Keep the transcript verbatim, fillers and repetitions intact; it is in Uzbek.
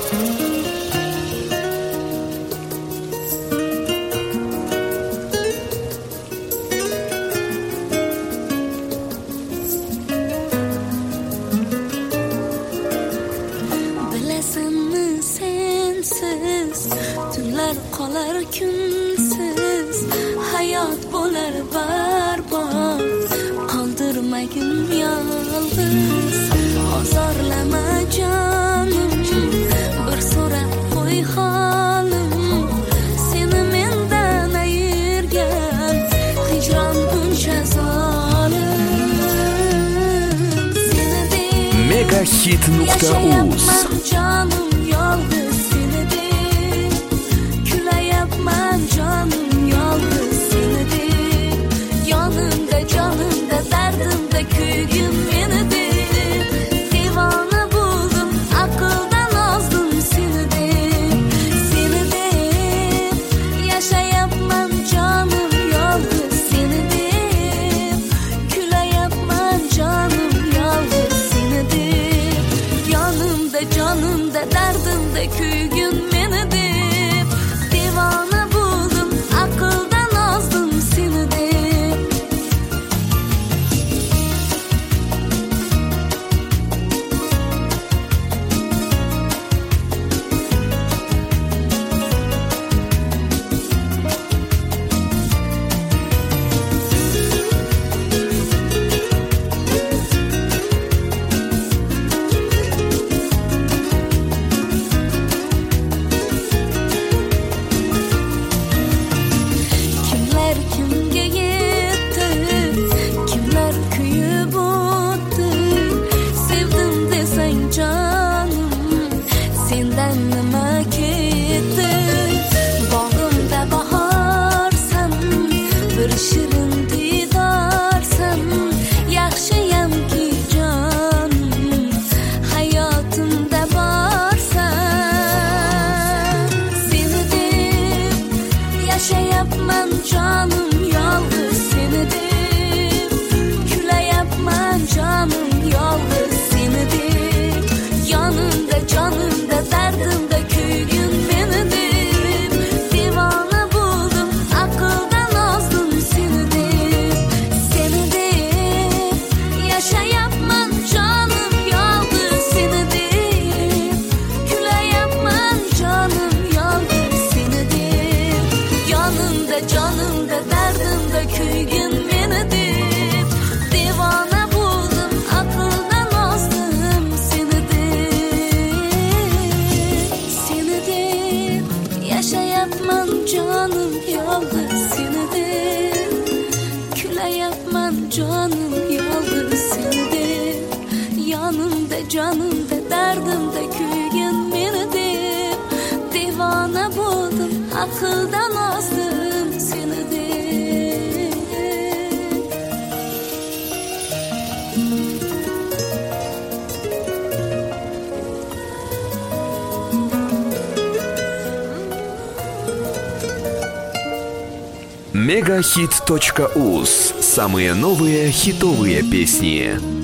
Bilasanmi sensiz tunlar qolar kunsiz, hayot bo'lar barbod, qoldirmagin yolg'iz. Ozorlama jonim, bir so'rab qo'y holim, seni mendan ayirgan hijron buncha zolim. Megahit nuqta uz Jonim yolg'iz seni deb, kulayapman jonim yolg'iz seni deb, yonimda jonimda dardimda kuygim meni deb, devona bo'ldim aqldan ozdim seni deb, seni deb yashayapman jonim yolg'iz seni deb, kulayapman jonim yolg'iz seni deb, yonimda jonimda dardimda kuygin meni deb, devona bo'ldim aqldan ozdim seni deb. Kimlar kimga yetdi, kimlar kuyib o'tdi, sevdim desang jonim, sendan nima ketdi? Bog'imda bahorsan, bir shirin didorsan, yaxshiyamki jonim, hayotimda borsan, seni deb yashayapman jonim yolg'iz seni deb, kulayapman jonim yolg'iz seni deb, yonimda jonimda dardimda kuygin meni deb, devona bo'ldim aqldan ozdim seni deb, seni deb yashayapman jonim yolg'iz seni deb, kulayapman jonim yolg'iz seni deb, yonimda jonimda dardimda kuygin meni deb, devona bo'ldim aqldan ozdim seni deb, seni deb yashayapman jonim yolg'iz seni deb, kulayapman jonim yolg'iz seni deb, yonimda jonimda dardimda kuygin meni deb, devona bo'ldim aqldan ozdim seni deb. Megahit точка уз. Самые новые хитовые песни.